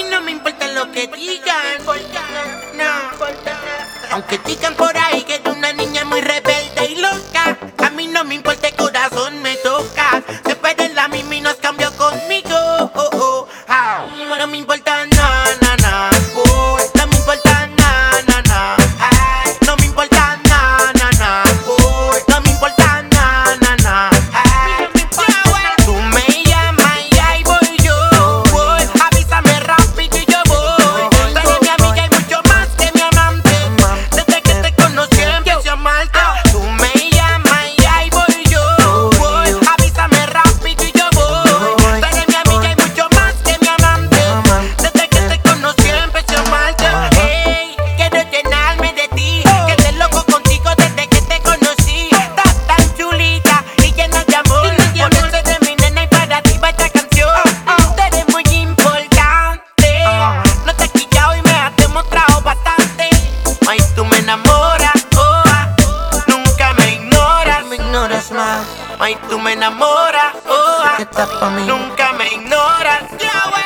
no me importa lo que digan, no. Aunque digan por ahí que eres una niña muy rebelde y loca, a mí no me importa, el corazón me toca. Se puede la misma y nos cambió conmigo. No me importa nada, nada, no me importa nada, nada, no me importa nada, nada, no me importa nada, nada. Tú me llamas y ahí voy yo, avísame rápido y yo voy. Tú eres mi amiga y mucho más que mi amante. Desde que te conocí empecé a amarte. Tú me llamas y ahí voy yo, avísame rápido y yo voy. Tú eres mi amiga y mucho más que mi amante. Desde que te conocí empecé a amarte. Hey, quiero llenarme de ti, quedé loco contigo desde que te conocí. Estás tan chulita y llena de amor, por eso eres mi nena y para ti va esta canción. Tú eres muy importante, no te he quillado y me has demostrado bastante. Ay, tú me enamoras, nunca me ignoras más. Ay, tú me enamoras, nunca me ignoras.